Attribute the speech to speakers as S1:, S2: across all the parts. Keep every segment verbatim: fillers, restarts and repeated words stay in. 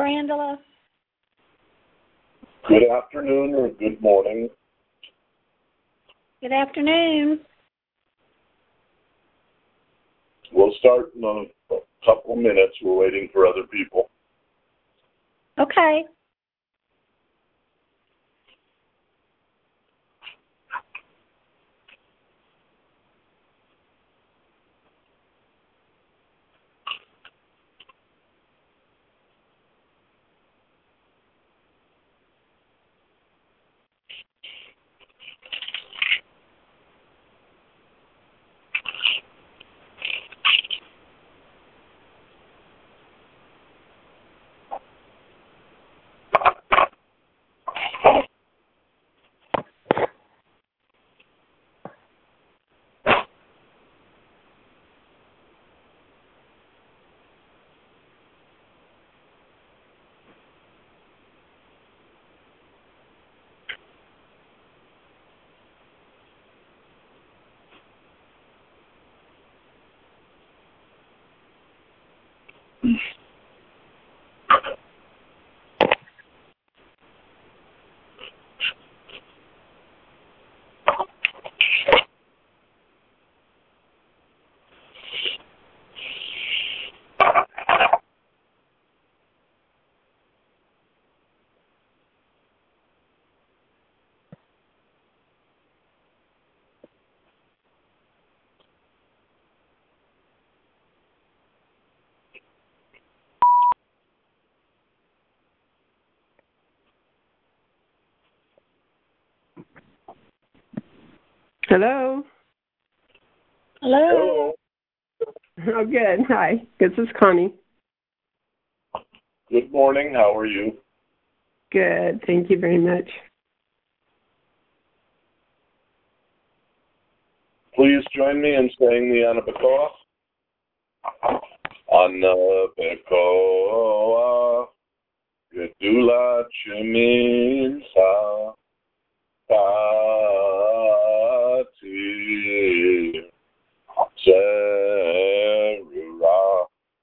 S1: Angela.
S2: Good afternoon or good morning.
S1: Good afternoon.
S2: We'll start in a couple minutes. We're waiting for other people.
S1: Okay.
S3: Hello.
S1: Hello.
S3: Oh, good. Hi. This is Connie.
S2: Good morning. How are you?
S3: Good. Thank you very much.
S2: Please join me in saying the Anabakoa. Anabakoa. Gedula Chiminsa. Pati. Zerura.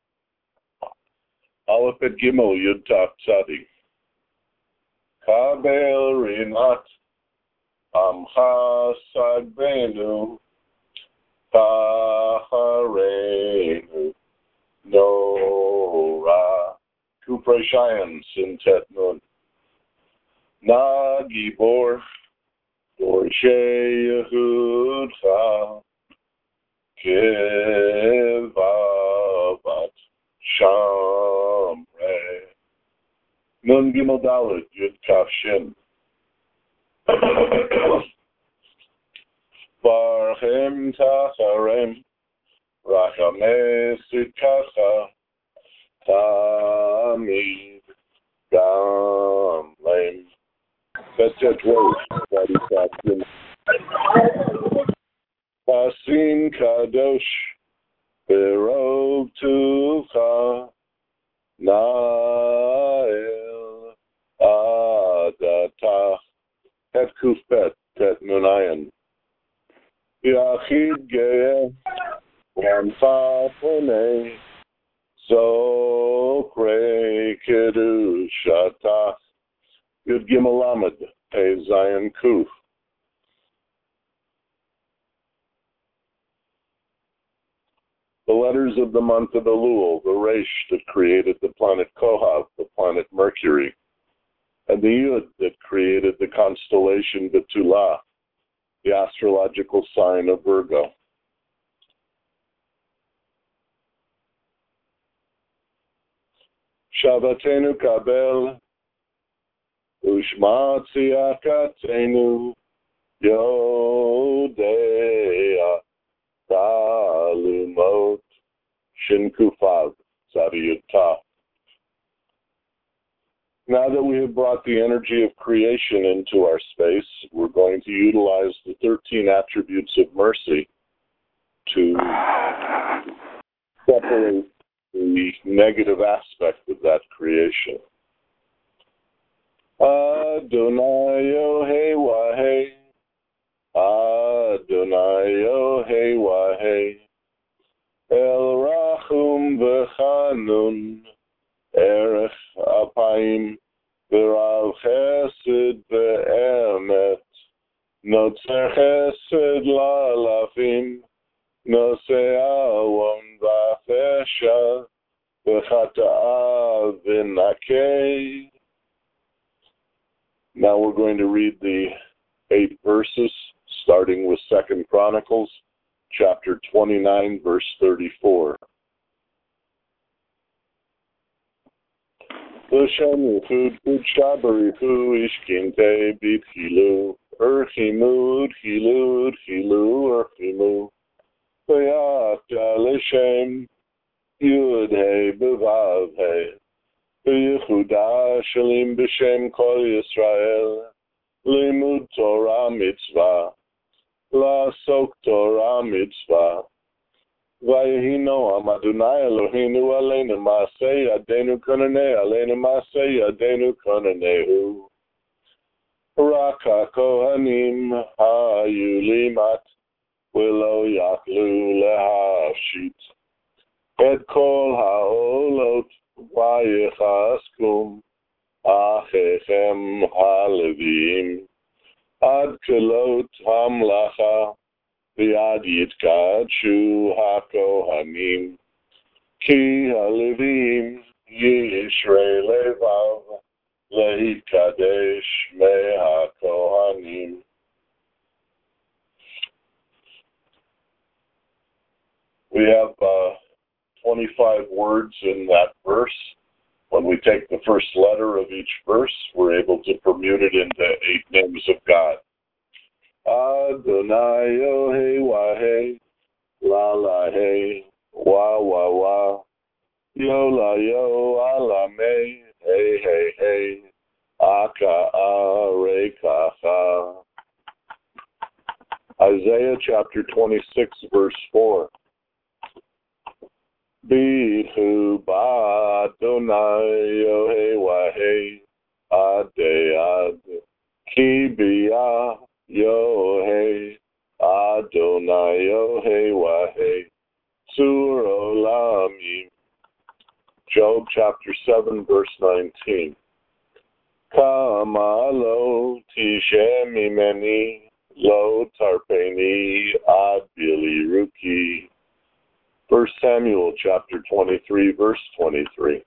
S2: Aleph et Gimel Yud Tav Tzadi. Kabel Rinat. Amcha Sagbenu. Taharenu. Nora. Kupre Shayan Sintet Nun. Na Gibor. Dorshe Yehudcha. Kivavat Shamre. Nun Gimel Dalet Yud Kaf Shin. Barchem Tacharem. Rachameh Sitkacha. Tamid Gamlem. Betet Rosh. Satisfaction. Pasin Kadosh, Berov Tucha, Nael Adatach, Het Kufbet, Het Nunayan, Yachid Geeh, Ramfa Pone, Zokre Kedushatach, Yud Gimel Lamed, Hey Zion Kuf. The letters of the month of Elul, the Resh that created the planet Kohav, the planet Mercury, and the Yud that created the constellation Betula, the astrological sign of Virgo. Shavatenu Kabel, Ushma Tziakatenu, Yodea, Talumot, Shinkufav, Tzadiyutah. Now that we have brought the energy of creation into our space, we're going to utilize the thirteen attributes of mercy to separate the negative aspect of that creation. Adonai Yohei Wahei, Adonai Yohei Wahei, El Rachum V'Chanun, Erech Apayim, V'Rav Chesed V'Emet, Notzer Chesed La'alafim, Nosei Awon V'Afesha, V'Chata'a V'Nakei. Now we're going to read the eight verses, starting with Second Chronicles, chapter twenty-nine, verse thirty-four. L'shanichu d'shabarichu ishkinte b'tchilu, urchimu d'chilu d'chilu urchimu, v'yata l'shem yud hey b'vav hey, v'yichuda shalim b'shem kol Yisrael, limud Torah mitzvah, la'asok Torah mitzvah. Vayehi Noam Adonai Eloheinu aleinu ma'aseh yadenu konanei aleinu ma'aseh yadenu konanehu. Raka kohanim hayu limat v'lo yaklu lehashit et kol ha'olot vayechaskum achechem halevim ad kelot hamlacha V'ad yitkadshu hakohanim, ki halevim yishrei levav lehikadesh mehakohanim. We have uh, twenty-five words in that verse. When we take the first letter of each verse, we're able to permute it into eight names of God. Adonai Yohei Wahei, La La Hey, Wa Wa Wa, Yo La Yo Alame, Hey Hey Hey, Aka Are Kacha. Isaiah chapter twenty-six, verse four. Bihu Ba Adonai Yohei Wahei, Ade Ad, Ki Biyah Yohei Adonai Yohei Wahei Sur Olamim. Job chapter seven, verse nineteen. Kama lo tishem mimeni lo tarpeni ad bili ruki. First Samuel chapter twenty-three, verse twenty-three.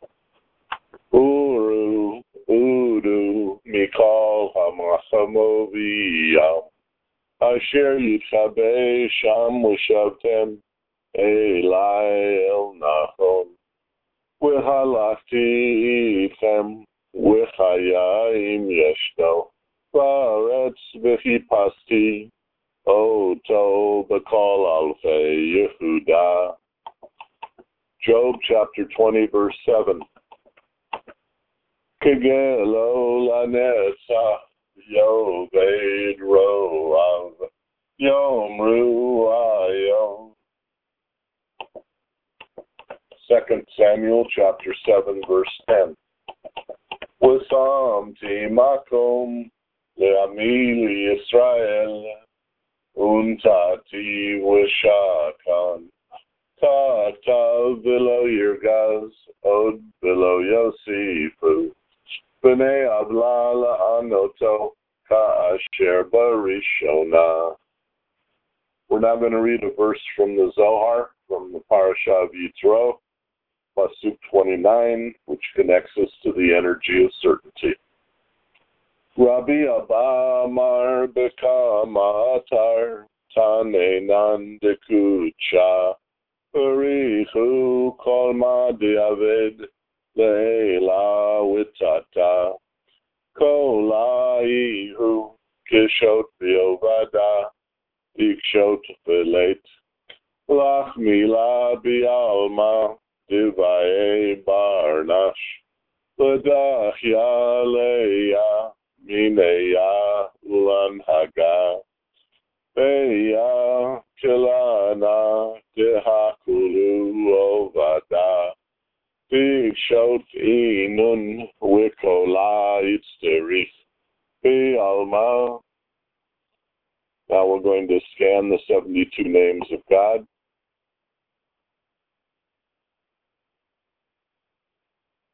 S2: Uru Udu Mikal Hamachamoviyam Asher Yitchabe Sham Mushavtem Elai El Nachon V'halachti Itchem V'chayayim Yeshno V'aretz V'chipasti Oto B'kol Alfei Yehuda. Job chapter twenty, verse seven. Kegelo lanetza yoved roav yomru ayom. Second Samuel chapter seven, verse ten. Wasamti makom le'ami Yisrael untati v'shakan tata v'lo yirgaz od v'lo yosifu. B'nei avla la'anoto ka'asher barishona. We're now going to read a verse from the Zohar, from the Parasha of Yitro, Pasuk twenty-nine, which connects us to the energy of certainty. Rabbi Abba Amar Bekama Atar Tanenan Dekucha Barichu Kol Ma Diaved Leila Witata Kolaihu Kishot Biovada Ikshot Velet Lach Mila Bialma Divae Barnash Ladachya Leia Mineya Ulan Haga Beya Kilana Dehakulu Ovada Big Shot Inun Wikola Itzterich Be Alma. Now we're going to scan the seventy-two names of God.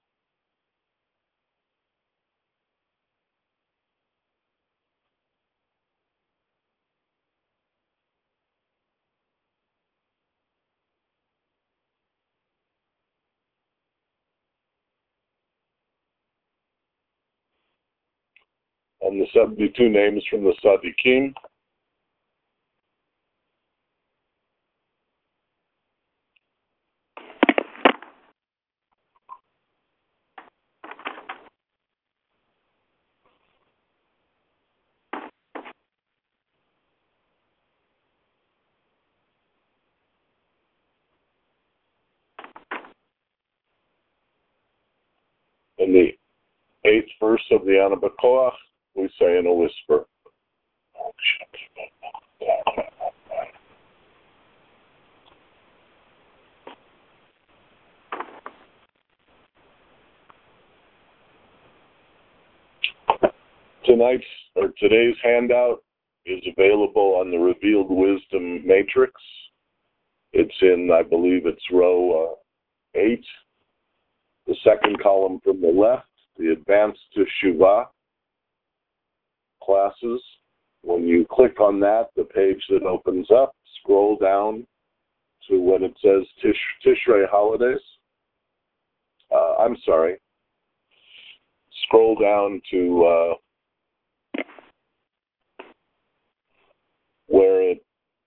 S2: on the seventy-two names from the Tzaddikim. In the eighth verse of the Ana B'Koach, we say in a whisper. Tonight's or today's handout is available on the Revealed Wisdom Matrix. It's in, I believe it's row uh, eight, the second column from the left, the Advanced Teshuvah classes. When you click on that, the page that opens up, scroll down to when it says Tish, Tishrei Holidays. Uh, I'm sorry. Scroll down to uh, where it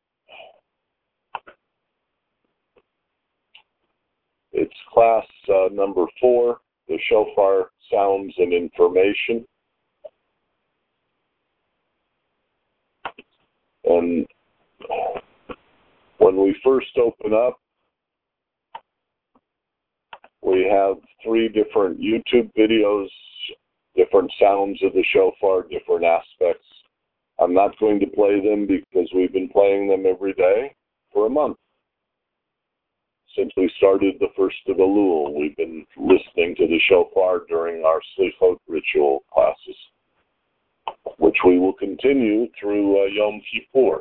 S2: it's class uh, number four, the Shofar Sounds and Information. And when we first open up, we have three different YouTube videos, different sounds of the shofar, different aspects. I'm not going to play them because we've been playing them every day for a month. Since we started the first of Elul, we've been listening to the shofar during our Slichot ritual classes, which we will continue through uh, Yom Kippur.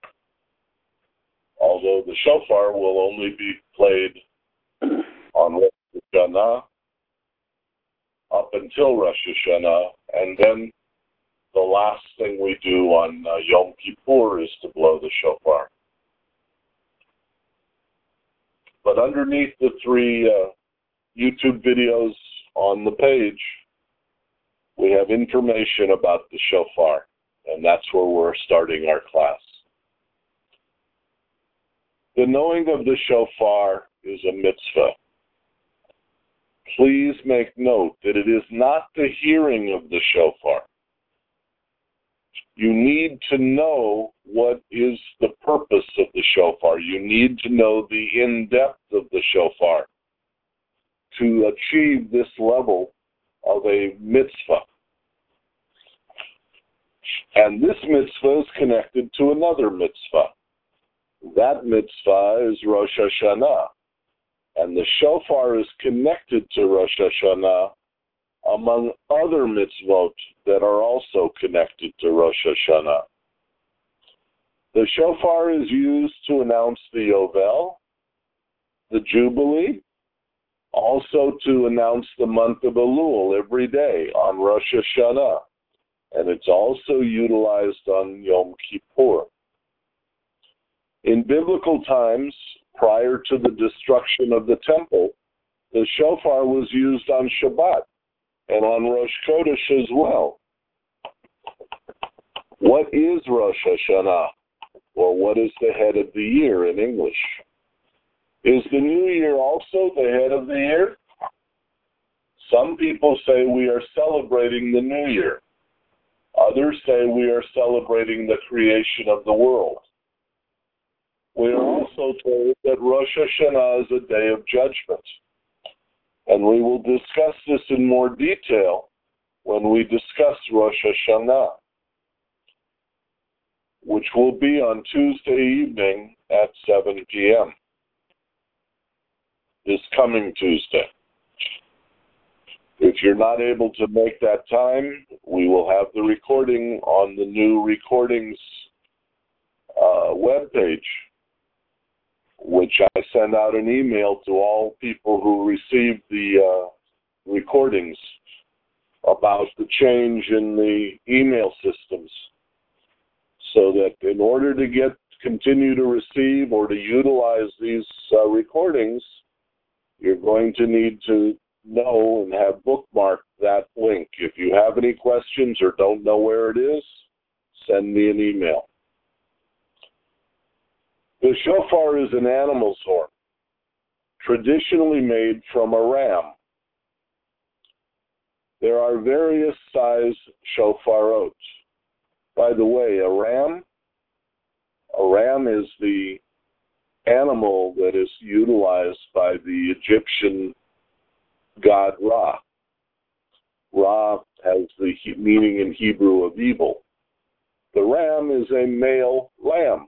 S2: Although the shofar will only be played on Rosh Hashanah up until Rosh Hashanah, and then the last thing we do on uh, Yom Kippur is to blow the shofar. But underneath the three uh, YouTube videos on the page, we have information about the shofar, and that's where we're starting our class. The knowing of the shofar is a mitzvah. Please make note that it is not the hearing of the shofar. You need to know what is the purpose of the shofar. You need to know the in-depth of the shofar to achieve this level of a mitzvah. And this mitzvah is connected to another mitzvah. That mitzvah is Rosh Hashanah. And the shofar is connected to Rosh Hashanah among other mitzvot that are also connected to Rosh Hashanah. The shofar is used to announce the Yovel, the Jubilee, also to announce the month of Elul every day on Rosh Hashanah. And it's also utilized on Yom Kippur. In biblical times, prior to the destruction of the temple, the shofar was used on Shabbat and on Rosh Chodesh as well. What is Rosh Hashanah? Or what is the head of the year in English? Is the new year also the head of the year? Some people say we are celebrating the new year. Others say we are celebrating the creation of the world. We are also told that Rosh Hashanah is a day of judgment. And we will discuss this in more detail when we discuss Rosh Hashanah, which will be on Tuesday evening at seven p.m. this coming Tuesday. If you're not able to make that time, we will have the recording on the new recordings uh, webpage, which I send out an email to all people who received the uh, recordings about the change in the email systems, so that in order to get continue to receive or to utilize these uh, recordings, you're going to need to know and have bookmarked that link. If you have any questions or don't know where it is, send me an email. The shofar is an animal's horn, traditionally made from a ram. There are various size shofarot. By the way, a ram, a ram is the animal that is utilized by the Egyptian god Ra. Ra has the meaning in Hebrew of evil. The ram is a male lamb.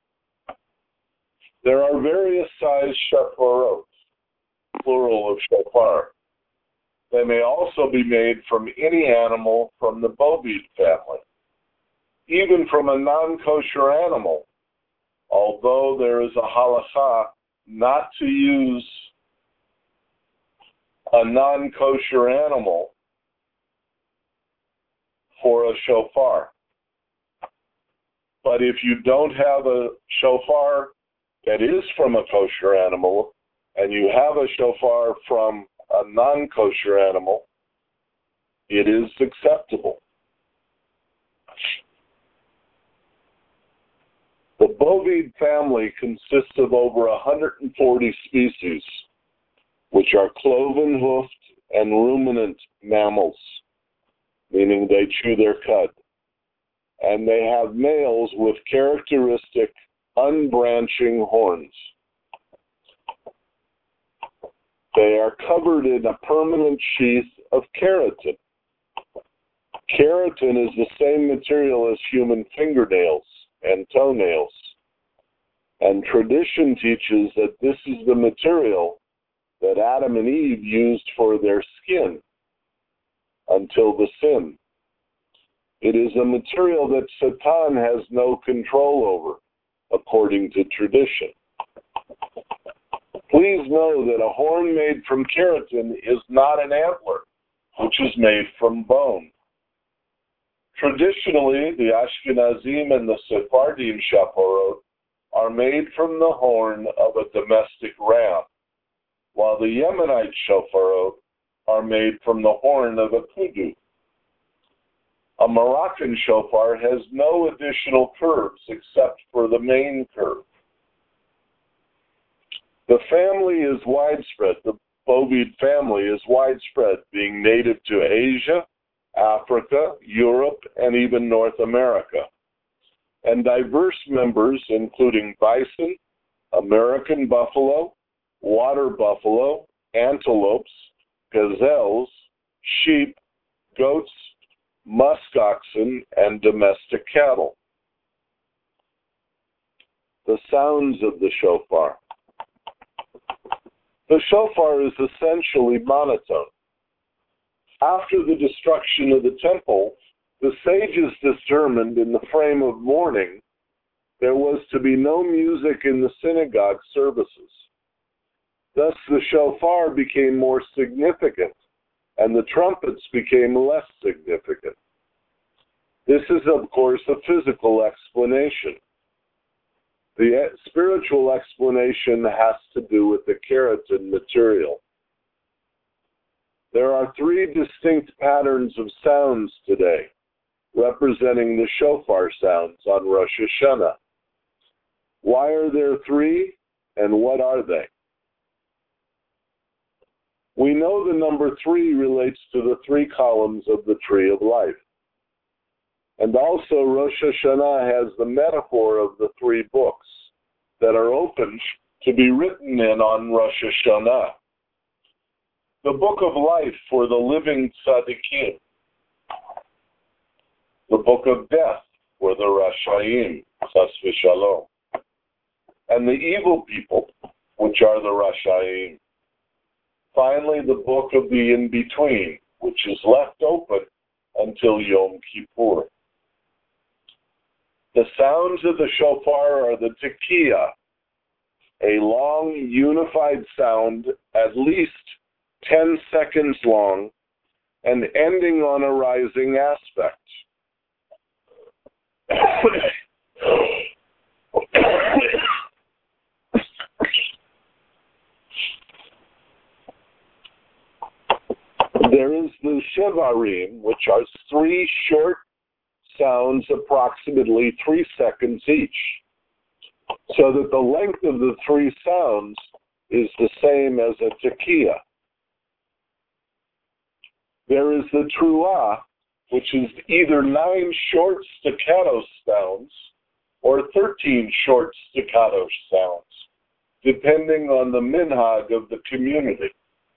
S2: There are various size shofarot, plural of shofar. They may also be made from any animal from the bovid family, even from a non-kosher animal, although there is a halakha not to use a non-kosher animal for a shofar. But if you don't have a shofar that is from a kosher animal, and you have a shofar from a non-kosher animal, it is acceptable. The bovid family consists of over one hundred forty species, which are cloven, hoofed, and ruminant mammals, meaning they chew their cud. And they have males with characteristic unbranching horns. They are covered in a permanent sheath of keratin. Keratin is the same material as human fingernails and toenails. And tradition teaches that this is the material that Adam and Eve used for their skin until the sin. It is a material that Satan has no control over, according to tradition. Please know that a horn made from keratin is not an antler, which is made from bone. Traditionally, the Ashkenazim and the Sephardim shofarot are made from the horn of a domestic ram, while the Yemenite shofarot are made from the horn of a kudu. A Moroccan shofar has no additional curves except for the main curve. The family is widespread. The bovid family is widespread, being native to Asia, Africa, Europe, and even North America. And diverse members, including bison, American buffalo, water buffalo, antelopes, gazelles, sheep, goats, musk oxen, and domestic cattle. The sounds of the shofar. The shofar is essentially monotone. After the destruction of the temple, the sages determined in the frame of mourning there was to be no music in the synagogue services. Thus the shofar became more significant, and the trumpets became less significant. This is, of course, a physical explanation. The spiritual explanation has to do with the keratin material. There are three distinct patterns of sounds today, representing the shofar sounds on Rosh Hashanah. Why are there three, and what are they? We know the number three relates to the three columns of the tree of life. And also Rosh Hashanah has the metaphor of the three books that are open to be written in on Rosh Hashanah. The book of life for the living tzaddikim. The book of death for the Rashayim, chas v'shalom. And the evil people, which are the Rashayim. Finally, the book of the in-between, which is left open until Yom Kippur. The sounds of the shofar are the tekiah, a long, unified sound, at least ten seconds long, and ending on a rising aspect. There is the Shevarim, which are three short sounds approximately three seconds each, so that the length of the three sounds is the same as a tekiah. There is the Truah, which is either nine short staccato sounds or thirteen short staccato sounds, depending on the minhag of the community.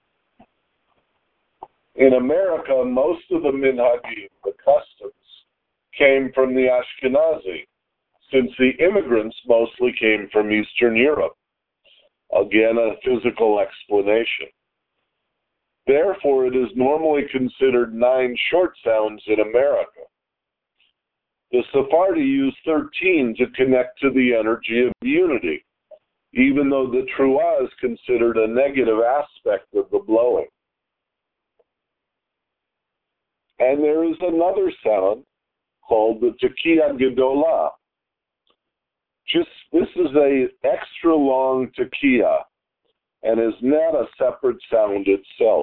S2: In America, most of the minhagim, the customs, came from the Ashkenazi, since the immigrants mostly came from Eastern Europe. Again, a physical explanation. Therefore, it is normally considered nine short sounds in America. The Sephardi use thirteen to connect to the energy of unity, even though the Truah is considered a negative aspect of the blowing. And there is another sound called the Tekiah Gedolah. Just, this is a extra long tekiah and is not a separate sound itself.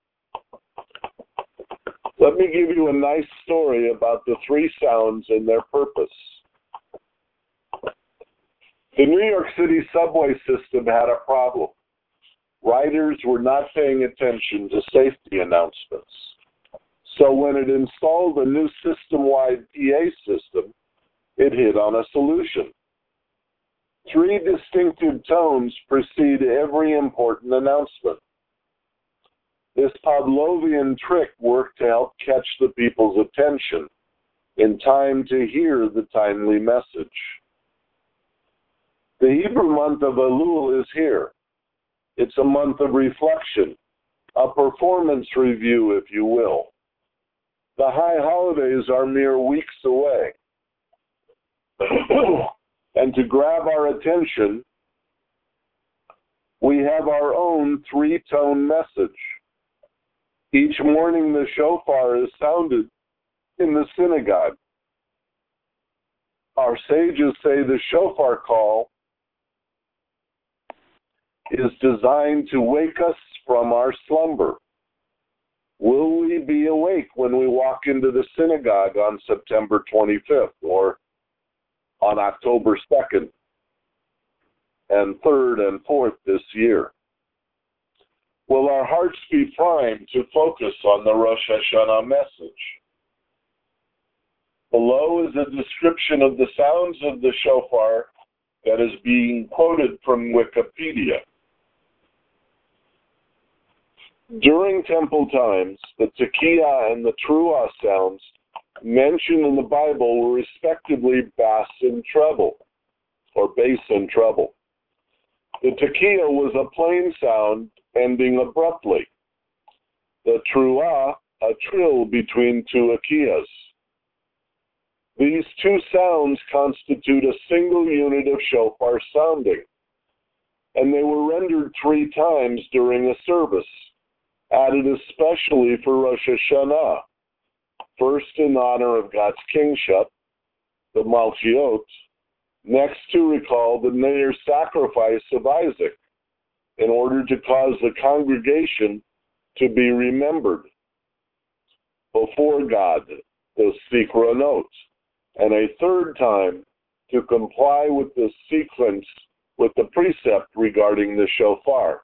S2: Let me give you a nice story about the three sounds and their purpose. The New York City subway system had a problem. Riders were not paying attention to safety announcements. So when it installed a new system-wide P A system, it hit on a solution. Three distinctive tones precede every important announcement. This Pavlovian trick worked to help catch the people's attention in time to hear the timely message. The Hebrew month of Elul is here. It's a month of reflection, a performance review, if you will. The high holidays are mere weeks away. And to grab our attention, we have our own three-tone message. Each morning the shofar is sounded in the synagogue. Our sages say the shofar call is designed to wake us from our slumber. Will we be awake when we walk into the synagogue on September twenty-fifth or on October second and third and fourth this year? Will our hearts be primed to focus on the Rosh Hashanah message? Below is a description of the sounds of the shofar that is being quoted from Wikipedia. During temple times, the tekiah and the truah sounds mentioned in the Bible were respectively bass and treble, or bass and treble. The tekiah was a plain sound ending abruptly. The truah, a trill between two akiyas. These two sounds constitute a single unit of shofar sounding, and they were rendered three times during a service, added especially for Rosh Hashanah, first in honor of God's kingship, the Malchiot, next to recall the Neir sacrifice of Isaac, in order to cause the congregation to be remembered before God, the Sikronot, and a third time to comply with the sequence, with the precept regarding the shofar.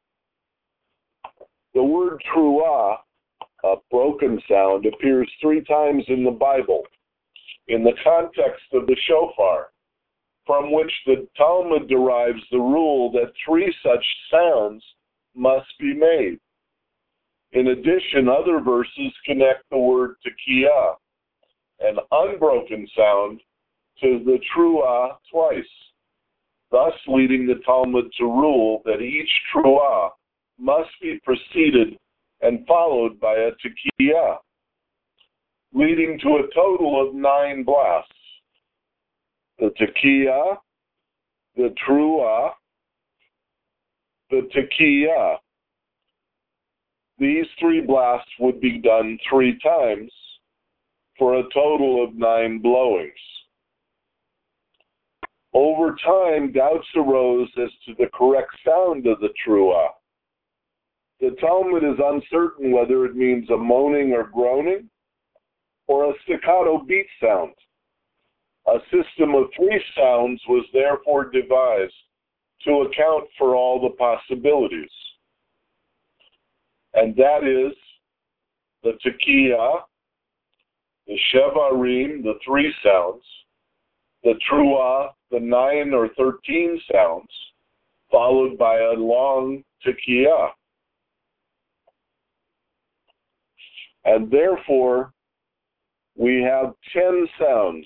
S2: The word truah, a broken sound, appears three times in the Bible in the context of the shofar, from which the Talmud derives the rule that three such sounds must be made. In addition, other verses connect the word tekiah, an unbroken sound, to the truah twice, thus leading the Talmud to rule that each truah must be preceded and followed by a tekiah, leading to a total of nine blasts. The tekiah, the truah, the tekiah. These three blasts would be done three times for a total of nine blowings. Over time, doubts arose as to the correct sound of the truah. The Talmud is uncertain whether it means a moaning or groaning or a staccato beat sound. A system of three sounds was therefore devised to account for all the possibilities. And that is the tekiah, the shevarim, the three sounds, the truah, the nine or thirteen sounds, followed by a long tekiah. And therefore, we have ten sounds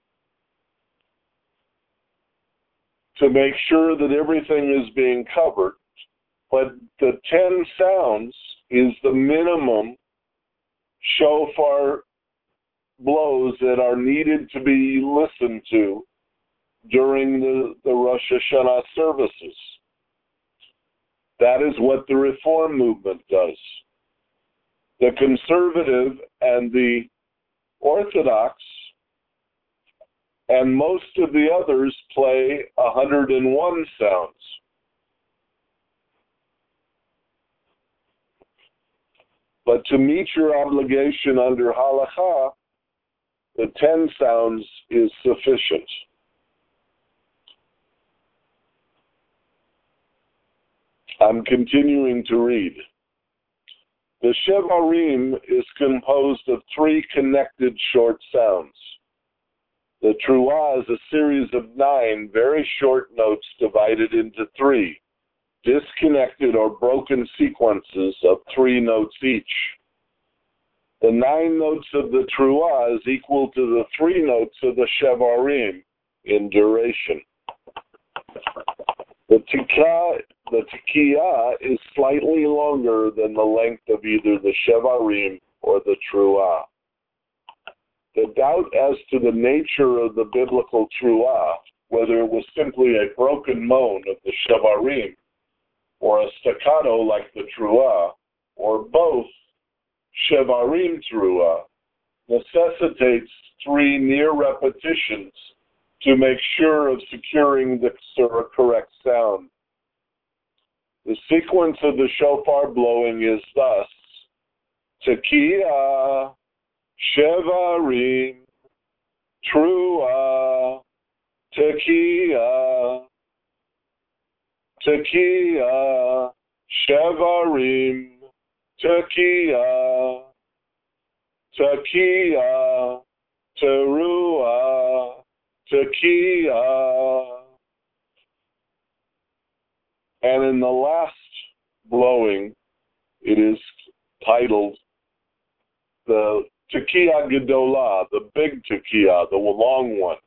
S2: to make sure that everything is being covered. But the ten sounds is the minimum shofar blows that are needed to be listened to during the, the Rosh Hashanah services. That is what the Reform movement does. The conservative and the Orthodox and most of the others play one hundred one sounds. But to meet your obligation under halakha, the ten sounds is sufficient. I'm continuing to read. The shevarim is composed of three connected short sounds. The truah is a series of nine very short notes divided into three, disconnected or broken sequences of three notes each. The nine notes of the truah is equal to the three notes of the shevarim in duration. The tekiah, the tekiah is slightly longer than the length of either the shevarim or the truah. The doubt as to the nature of the biblical truah, whether it was simply a broken moan of the shevarim or a staccato like the truah, or both shevarim truah, necessitates three near repetitions to make sure of securing the correct sound. The sequence of the shofar blowing is thus: tekiah, shevarim, truah, tekiah, tekiah, shevarim, tekiah, tekiah, teruah, tekiah. And in the last blowing, it is titled the Tekiah Gedolah, the big Tekiah, the long one.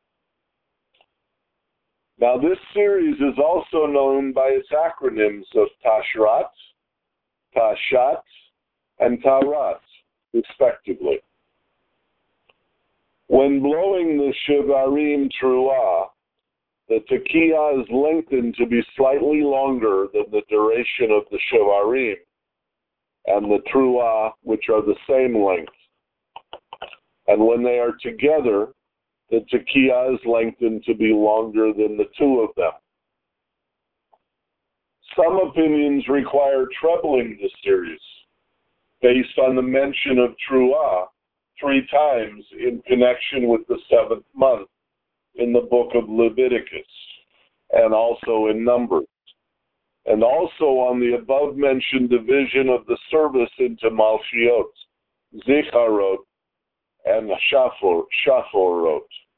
S2: Now this series is also known by its acronyms of Tashrat, Tashat, and Tarat, respectively. When blowing the shevarim truah, the tekiah is lengthened to be slightly longer than the duration of the shevarim and the truah, which are the same length. And when they are together, the tekiah is lengthened to be longer than the two of them. Some opinions require trebling the series, based on the mention of truah three times in connection with the seventh month in the book of Leviticus, and also in Numbers, and also on the above-mentioned division of the service into Malchiot, Zicharot, and Shafor, Shaforot.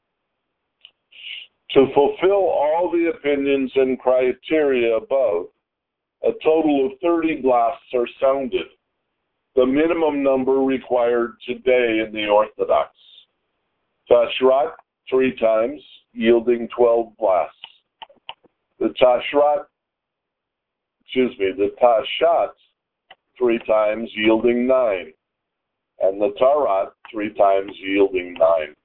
S2: To fulfill all the opinions and criteria above, a total of thirty blasts are sounded, the minimum number required today in the Orthodox. Tashrat, three times, yielding twelve blasts. The Tashrat, excuse me, the Tashat, three times, yielding nine. And the Tarat, three times, yielding nine.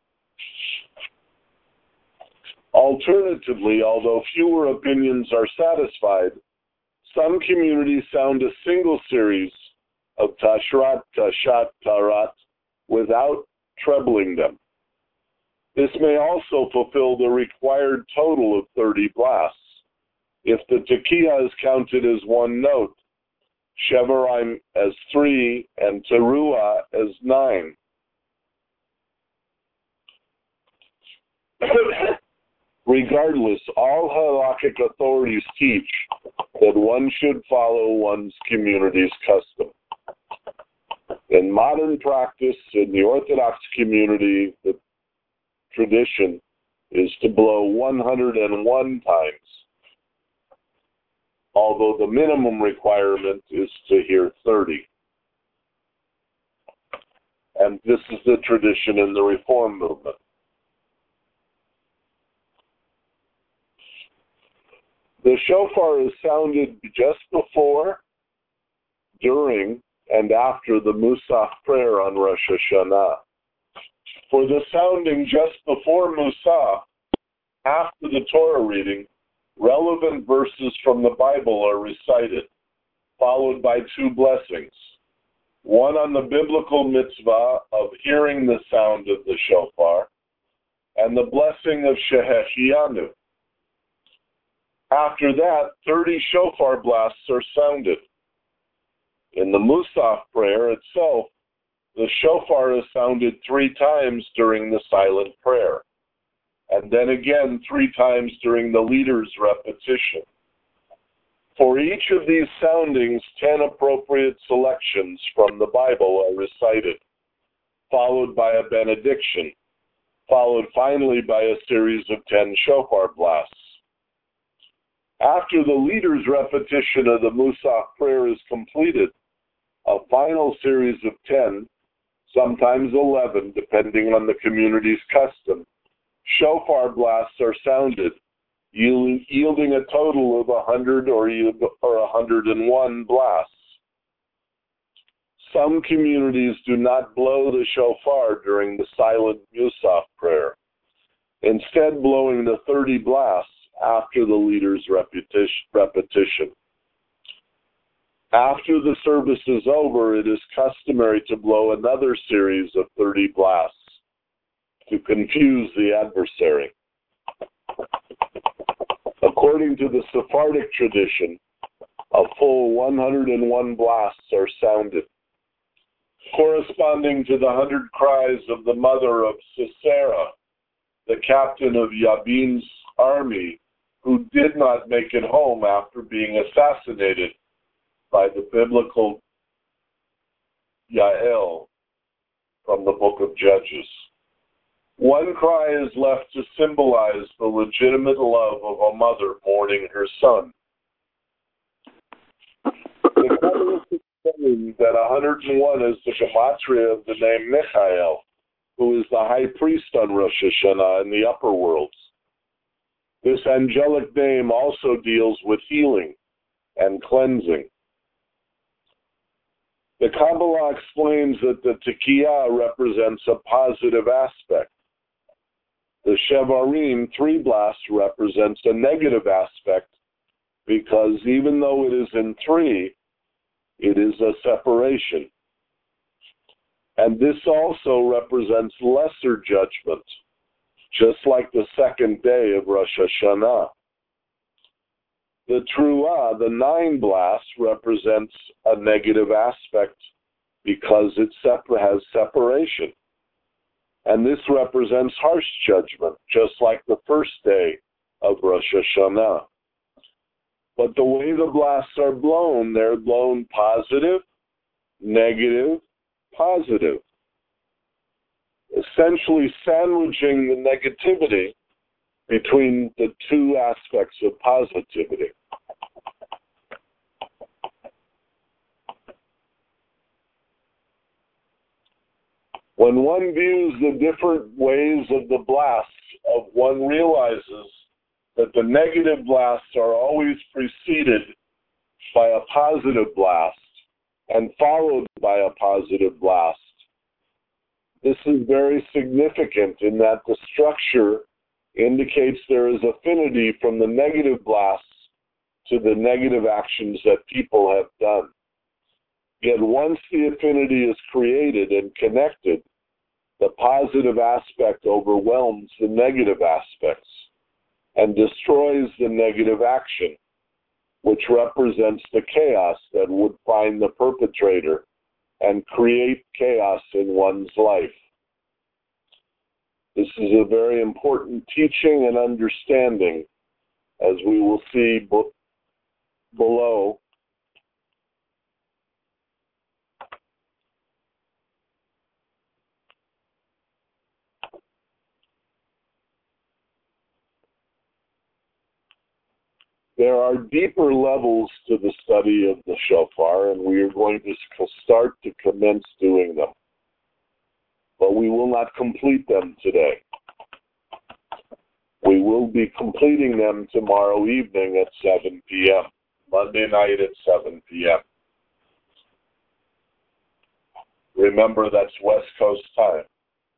S2: Alternatively, although fewer opinions are satisfied, some communities sound a single series of Tashrat, Tashat, Tarat without trebling them. This may also fulfill the required total of thirty blasts. If the tekiah is counted as one note, Shevarim as three, and Teruah as nine. Regardless, all halakhic authorities teach that one should follow one's community's custom. In modern practice, in the Orthodox community, the tradition is to blow one hundred one times, although the minimum requirement is to hear thirty. And this is the tradition in the Reform movement. The shofar is sounded just before, during, and after the Musaf prayer on Rosh Hashanah. For the sounding just before Musaf, after the Torah reading, relevant verses from the Bible are recited, followed by two blessings. One on the biblical mitzvah of hearing the sound of the shofar, and the blessing of Shehechianu. After that, thirty shofar blasts are sounded. In the Musaf prayer itself, the shofar is sounded three times during the silent prayer, and then again three times during the leader's repetition. For each of these soundings, ten appropriate selections from the Bible are recited, followed by a benediction, followed finally by a series of ten shofar blasts. After the leader's repetition of the Musaf prayer is completed, a final series of ten, sometimes eleven, depending on the community's custom, shofar blasts are sounded, yielding a total of one hundred or one hundred one blasts. Some communities do not blow the shofar during the silent Musaf prayer, instead blowing the thirty blasts after the leader's repetition. After the service is over, it is customary to blow another series of thirty blasts to confuse the adversary. According to the Sephardic tradition, a full one hundred one blasts are sounded, corresponding to the hundred cries of the mother of Sisera, the captain of Yabin's army, who did not make it home after being assassinated by the biblical Yael from the book of Judges. One cry is left to symbolize the legitimate love of a mother mourning her son. The Kabbalistic saying that one hundred one is the gematria of the name Michael, who is the high priest on Rosh Hashanah in the upper worlds. This angelic name also deals with healing and cleansing. The Kabbalah explains that the Tekiyah represents a positive aspect. The Shevarim, three blasts, represents a negative aspect because even though it is in three, it is a separation. And this also represents lesser judgment, just like the second day of Rosh Hashanah. The Teruah, the nine blasts, represents a negative aspect because it separ- has separation. And this represents harsh judgment, just like the first day of Rosh Hashanah. But the way the blasts are blown, they're blown positive, negative, positive, essentially sandwiching the negativity between the two aspects of positivity. When one views the different ways of the blasts, of one realizes that the negative blasts are always preceded by a positive blast and followed by a positive blast. This is very significant in that the structure indicates there is affinity from the negative blasts to the negative actions that people have done. Yet once the affinity is created and connected, the positive aspect overwhelms the negative aspects and destroys the negative action, which represents the chaos that would find the perpetrator and create chaos in one's life. This is a very important teaching and understanding, as we will see b- below. There are deeper levels to the study of the shofar, and we are going to start to commence doing them. But we will not complete them today. We will be completing them tomorrow evening at seven p.m., Monday night at seven p.m. Remember, that's West Coast time.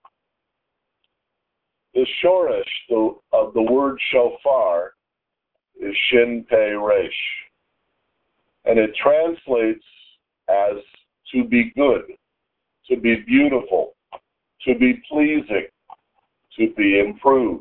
S2: The shoresh of the word shofar is Shin Pei Resh, and it translates as to be good, to be beautiful, to be pleasing, to be improved.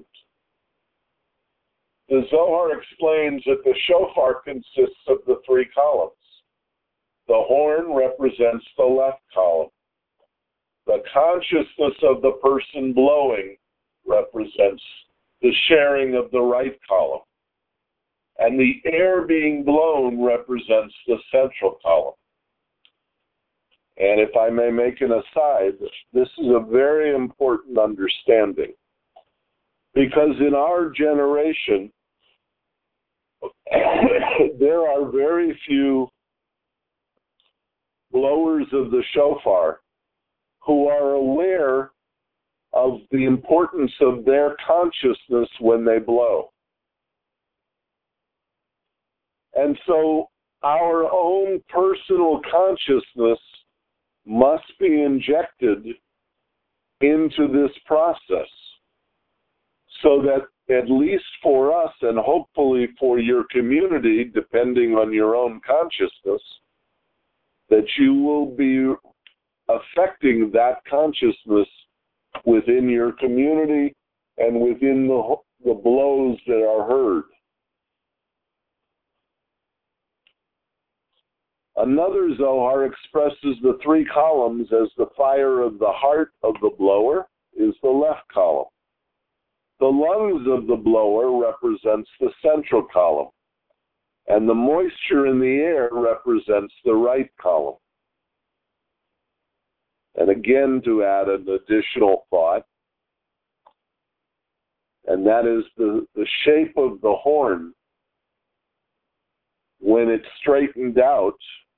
S2: The Zohar explains that the shofar consists of the three columns. The horn represents the left column. The consciousness of the person blowing represents the sharing of the right column. And the air being blown represents the central column. And if I may make an aside, this is a very important understanding. Because in our generation, there are very few blowers of the shofar who are aware of the importance of their consciousness when they blow. And so our own personal consciousness must be injected into this process so that at least for us and hopefully for your community, depending on your own consciousness, that you will be affecting that consciousness within your community and within the, the blows that are heard. Another Zohar expresses the three columns as the fire of the heart of the blower is the left column. The lungs of the blower represents the central column, and the moisture in the air represents the right column. And again, to add an additional thought, and that is the, the shape of the horn, when it's straightened out,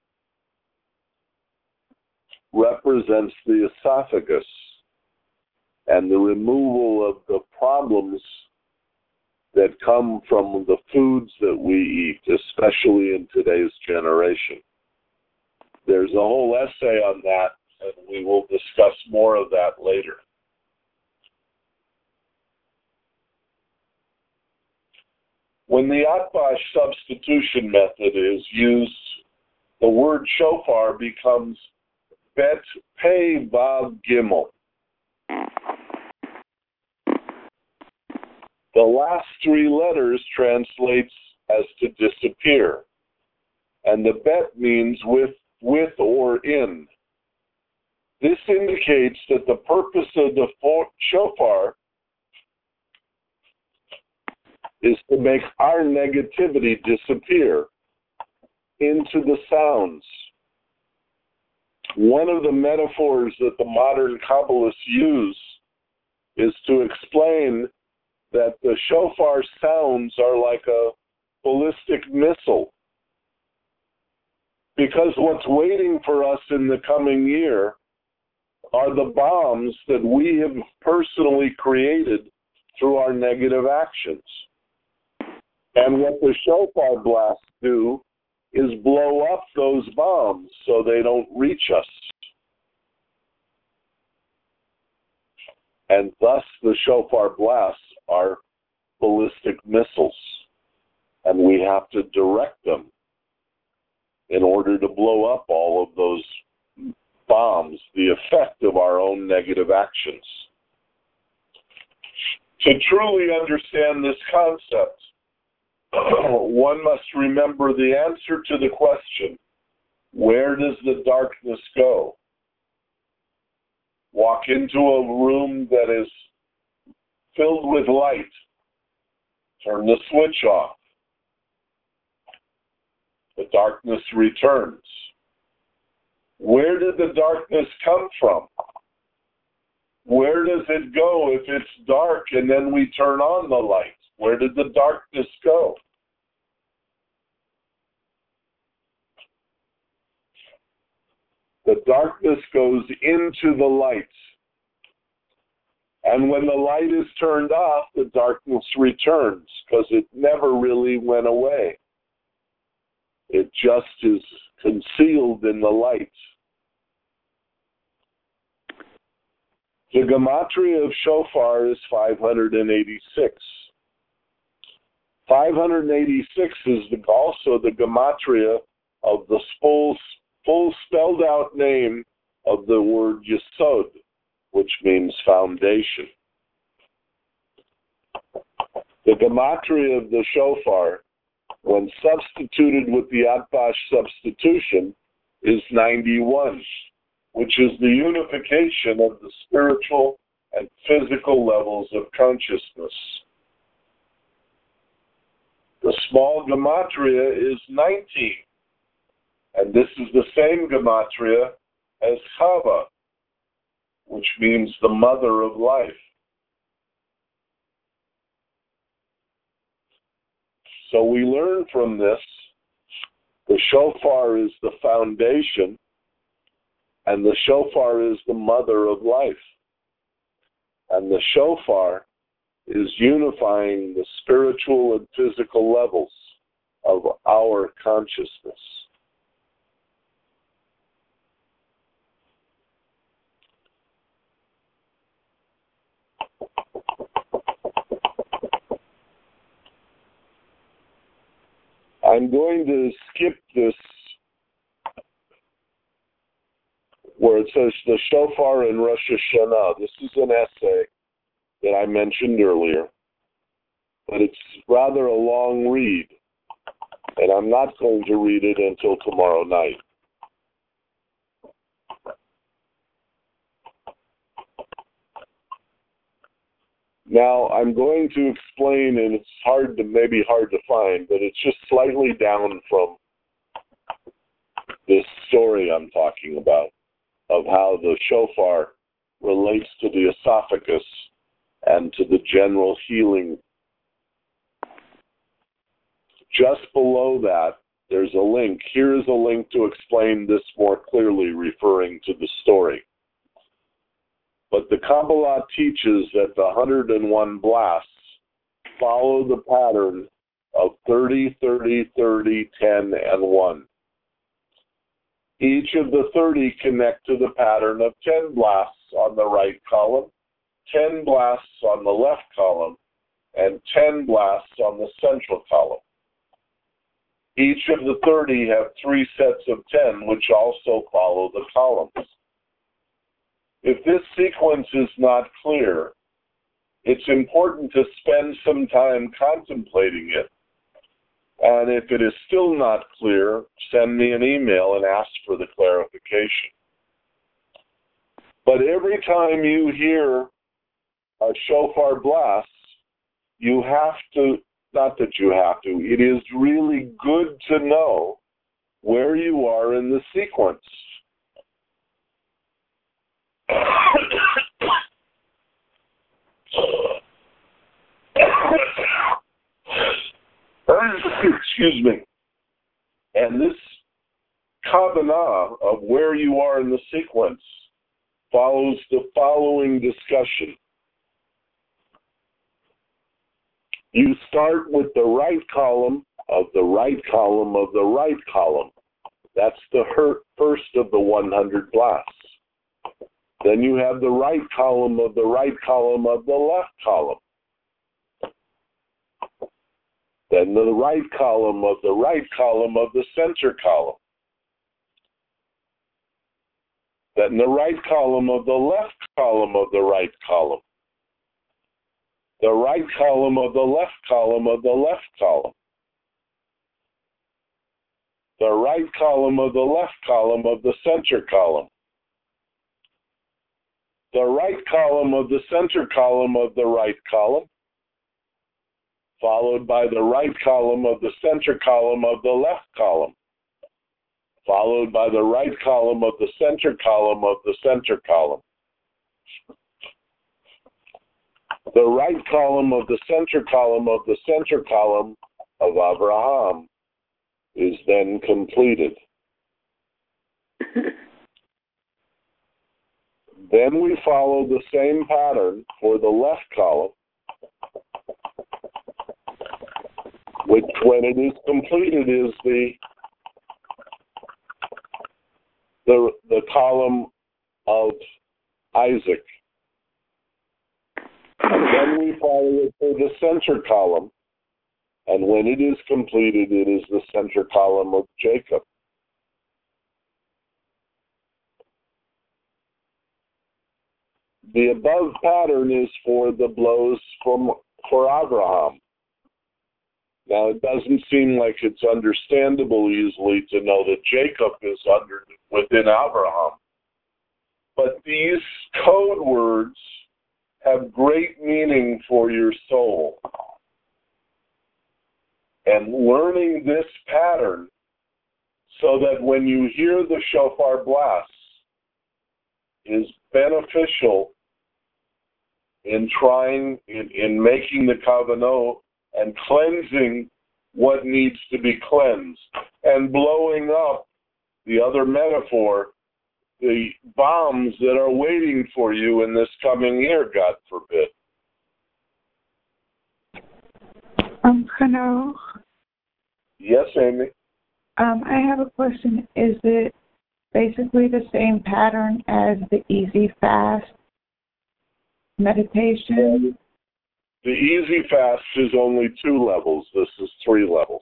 S2: represents the esophagus and the removal of the problems that come from the foods that we eat, especially in today's generation. There's a whole essay on that, and we will discuss more of that later. When the Atbash substitution method is used, the word shofar becomes Bet Pei Vav Gimel. The last three letters translates as to disappear, and the bet means with, with or in. This indicates that the purpose of the shofar is to make our negativity disappear into the sounds. One of the metaphors that the modern Kabbalists use is to explain that the shofar sounds are like a ballistic missile. Because what's waiting for us in the coming year are the bombs that we have personally created through our negative actions. And what the shofar blasts do is blow up those bombs so they don't reach us. And thus the shofar blasts are ballistic missiles. And we have to direct them in order to blow up all of those bombs, the effect of our own negative actions. To truly understand this concept, one must remember the answer to the question, where does the darkness go? Walk into a room that is filled with light. Turn the switch off. The darkness returns. Where did the darkness come from? Where does it go if it's dark and then we turn on the light? Where did the darkness go? The darkness goes into the light. And when the light is turned off, the darkness returns because it never really went away. It just is concealed in the light. The gematria of shofar is five hundred eighty-six. five hundred eighty-six is the, also the gematria of the full, full spelled out name of the word Yesod, which means foundation. The gematria of the shofar, when substituted with the Atbash substitution, is ninety-one, which is the unification of the spiritual and physical levels of consciousness. The small gematria is nineteen, and this is the same gematria as Chava, which means the mother of life. So we learn from this, the shofar is the foundation, and the shofar is the mother of life. And the shofar is unifying the spiritual and physical levels of our consciousness. I'm going to skip this where it says the shofar in Rosh Hashanah. This is an essay that I mentioned earlier, but it's rather a long read, and I'm not going to read it until tomorrow night. Now, I'm going to explain, and it's hard to, maybe hard to find, but it's just slightly down from this story I'm talking about, of how the shofar relates to the esophagus and to the general healing. Just below that, there's a link. Here is a link to explain this more clearly, referring to the story. But the Kabbalah teaches that the one hundred one blasts follow the pattern of thirty, thirty, thirty, ten, and one. Each of the thirty connect to the pattern of ten blasts on the right column, ten blasts on the left column, and ten blasts on the central column. Each of the thirty have three sets of ten, which also follow the columns. If this sequence is not clear, it's important to spend some time contemplating it. And if it is still not clear, send me an email and ask for the clarification. But every time you hear a shofar blast, you have to, not that you have to, it is really good to know where you are in the sequence. Excuse me. And this kavanah of where you are in the sequence follows the following discussion. You start with the right column of the right column of the right column. That's the first of the one hundred blasts. Then you have the right column of the right column of the left column. Then the right column of the right column of the center column. Then the right column of the left column of the right column. The right column of the left column of the left column. the right column of the left column of the center column, the right column of the center column of the right column, followed by the right column of the center column of the left column, followed by the right column of the center column of the center column. The right column of the center column of the center column of Abraham is then completed. Then we follow the same pattern for the left column, which, when it is completed, is the the, the column of Isaac. And then we follow it for the center column, and when it is completed, it is the center column of Jacob. The above pattern is for the blows from, for Abraham. Now, it doesn't seem like it's understandable easily to know that Jacob is under within Abraham. But these code words have great meaning for your soul. And learning this pattern so that when you hear the shofar blast is beneficial in trying, in, in making the kavanah and cleansing what needs to be cleansed, and blowing up the other metaphor, the bombs that are waiting for you in this coming year, God forbid.
S4: Um, hello.
S2: Yes, Amy.
S4: Um, I have a question. Is it basically the same pattern as the easy fast meditation?
S2: The easy fast is only two levels. This is three levels.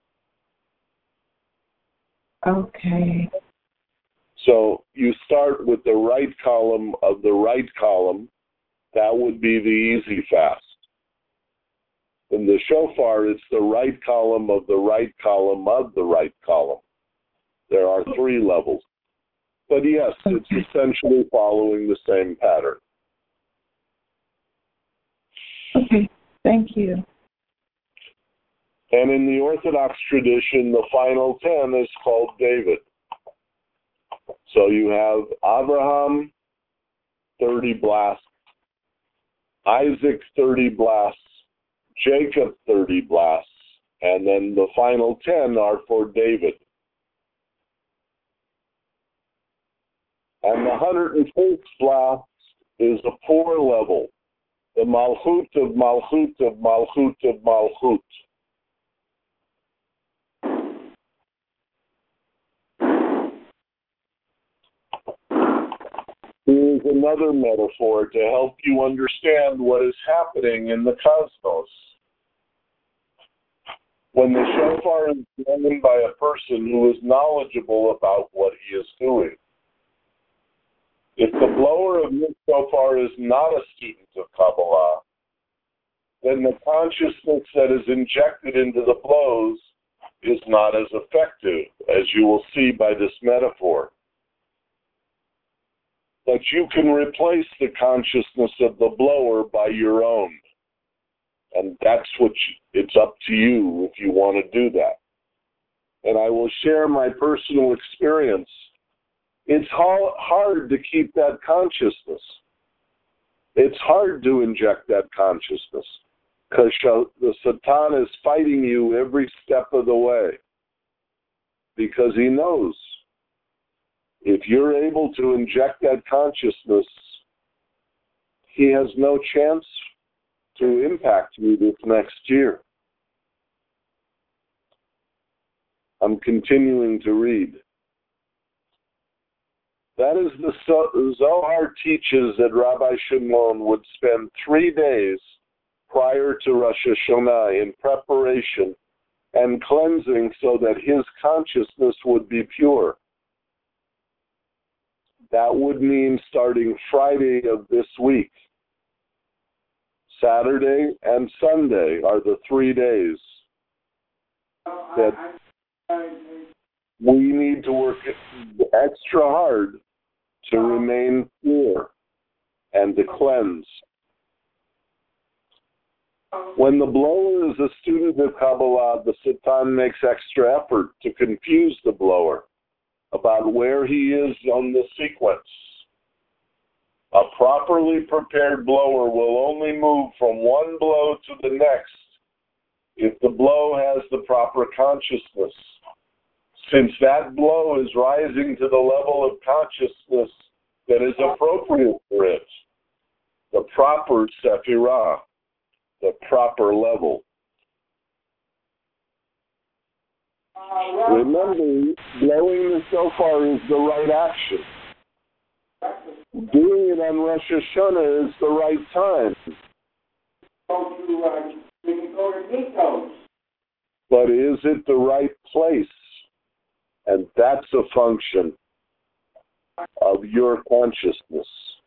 S4: Okay.
S2: So you start with the right column of the right column. That would be the easy fast. In the shofar, it's the right column of the right column of the right column. There are three levels. But yes, it's essentially following the same pattern.
S4: Okay, thank you.
S2: And in the Orthodox tradition, the final ten is called David. So you have Abraham, thirty blasts, Isaac, thirty blasts, Jacob, thirty blasts, and then the final ten are for David. And the one hundred first blast is a four level, the Malchut of Malchut of Malchut of Malchut. Here is another metaphor to help you understand what is happening in the cosmos. When the shofar is blown by a person who is knowledgeable about what he is doing, if the blower of this shofar is not a student of Kabbalah, then the consciousness that is injected into the blows is not as effective, as you will see by this metaphor. But you can replace the consciousness of the blower by your own. And that's what you, it's up to you if you want to do that. And I will share my personal experience. It's hard to keep that consciousness. It's hard to inject that consciousness because the Satan is fighting you every step of the way because he knows if you're able to inject that consciousness, he has no chance to impact you this next year. I'm continuing to read. That is the Zohar teaches that Rabbi Shimon would spend three days prior to Rosh Hashanah in preparation and cleansing so that his consciousness would be pure. That would mean starting Friday of this week. Saturday and Sunday are the three days that we need to work extra hard to remain pure and to cleanse. When the blower is a student of Kabbalah, the Satan makes extra effort to confuse the blower about where he is on the sequence. A properly prepared blower will only move from one blow to the next if the blow has the proper consciousness, since that blow is rising to the level of consciousness that is appropriate for it, the proper sephirah, the proper level. Remember, blowing the shofar is the right action. Doing it on Rosh Hashanah is the right time. But is it the right place? And that's a function of your consciousness.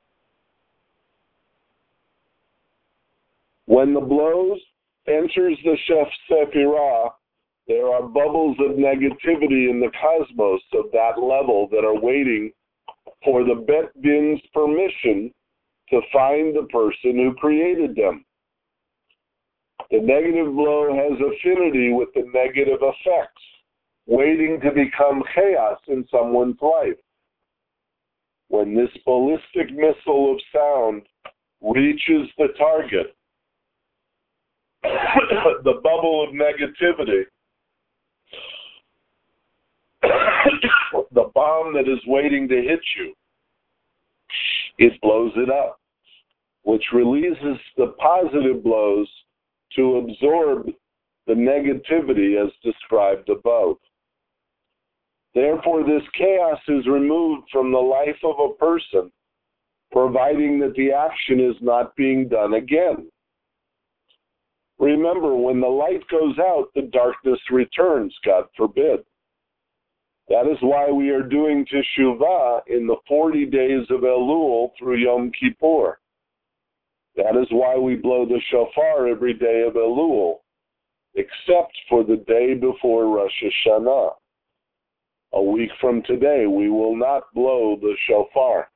S2: When the blows enters the Shef Sephirah, there are bubbles of negativity in the cosmos of that level that are waiting for the Bet Din's permission to find the person who created them. The negative blow has affinity with the negative effects, waiting to become chaos in someone's life. When this ballistic missile of sound reaches the target, the bubble of negativity, the bomb that is waiting to hit you, it blows it up, which releases the positive blows to absorb the negativity as described above. Therefore, this chaos is removed from the life of a person, providing that the action is not being done again. Remember, when the light goes out, the darkness returns, God forbid. That is why we are doing Teshuvah in the forty days of Elul through Yom Kippur. That is why we blow the shofar every day of Elul, except for the day before Rosh Hashanah. A week from today, we will not blow the shofar.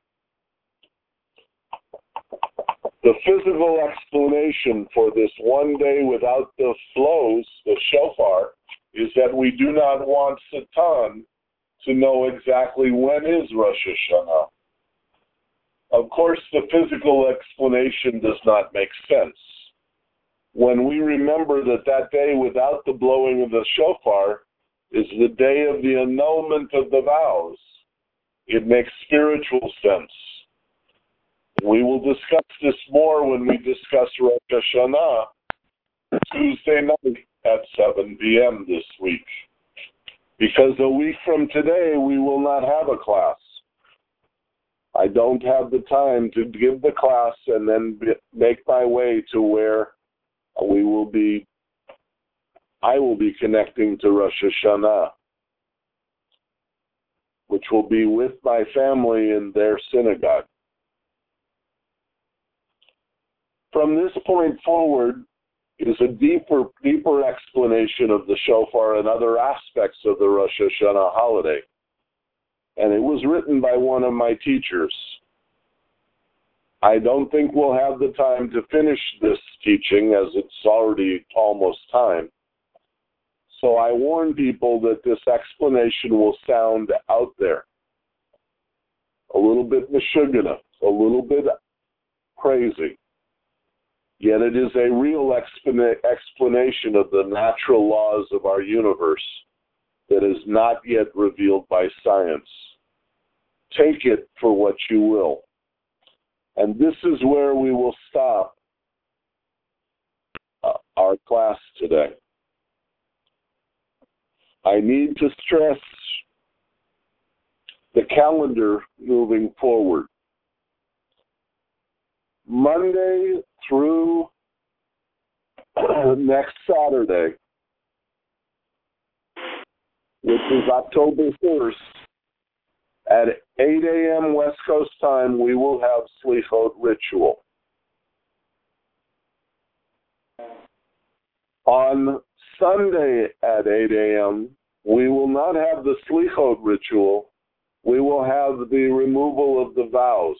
S2: The physical explanation for this one day without the flows, the shofar, is that we do not want Satan to know exactly when is Rosh Hashanah. Of course, the physical explanation does not make sense. When we remember that that day without the blowing of the shofar is the day of the annulment of the vows, it makes spiritual sense. We will discuss this more when we discuss Rosh Hashanah Tuesday night at seven p.m. this week. Because a week from today, we will not have a class. I don't have the time to give the class and then be, make my way to where we will be, I will be connecting to Rosh Hashanah, which will be with my family in their synagogue. From this point forward is a deeper, deeper explanation of the shofar and other aspects of the Rosh Hashanah holiday. And it was written by one of my teachers. I don't think we'll have the time to finish this teaching as it's already almost time. So I warn people that this explanation will sound out there. A little bit meshugana, a little bit crazy. Yet it is a real explanation of the natural laws of our universe that is not yet revealed by science. Take it for what you will. And this is where we will stop uh, our class today. I need to stress the calendar moving forward. Monday through next Saturday, which is October first, at eight a.m. West Coast time, we will have Slichot ritual. On Sunday at eight a.m. we will not have the slichot ritual. We will have the removal of the vows.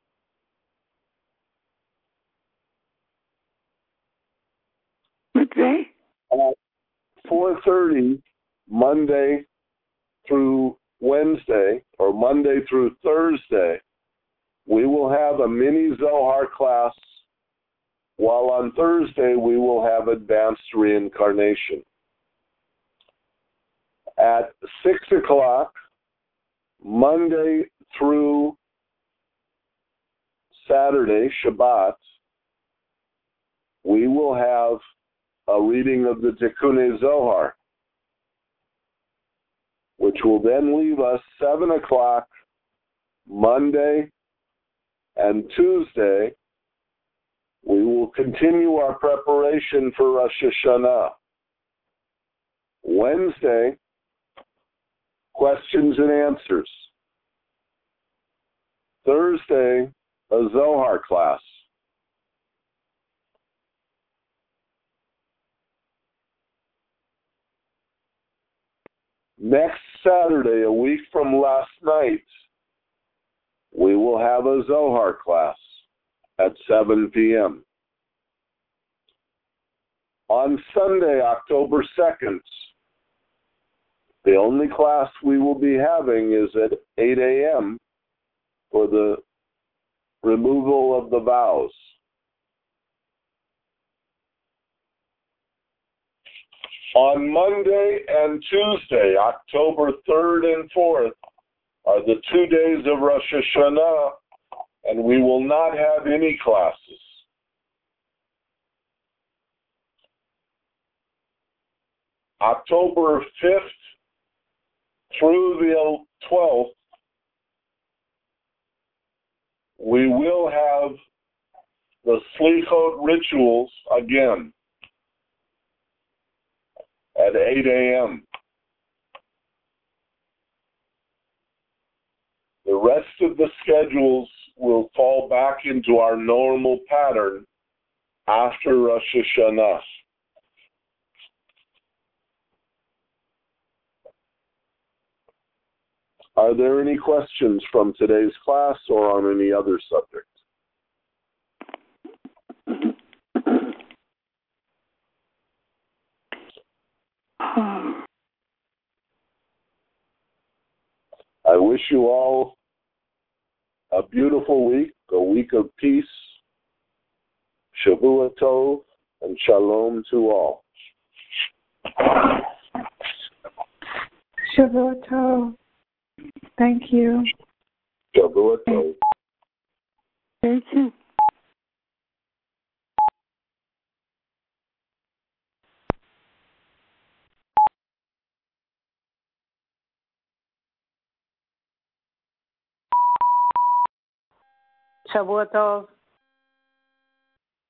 S5: What day?
S2: At four thirty, Monday through Wednesday, or Monday through Thursday, we will have a mini Zohar class, while on Thursday we will have advanced reincarnation. At six o'clock, Monday through Saturday, Shabbat, we will have a reading of the Tikkunei Zohar, which will then leave us seven o'clock Monday and Tuesday. We will continue our preparation for Rosh Hashanah. Wednesday, questions and answers. Thursday, a Zohar class. Next Saturday, a week from last night, we will have a Zohar class at seven p.m. On Sunday, October second, the only class we will be having is at eight a.m. for the removal of the vows. On Monday and Tuesday, October third and fourth, are the two days of Rosh Hashanah, and we will not have any classes. October fifth through the twelfth, we will have the Slichot rituals again at eight a.m. The rest of the schedules will fall back into our normal pattern after Rosh Hashanah. Are there any questions from today's class or on any other subject? I wish you all a beautiful week, a week of peace, Shavua Tov, and Shalom to all.
S4: Shavua Tov. Thank you.
S2: Shavua Tov.
S5: Thank you.
S6: Shavua Tov.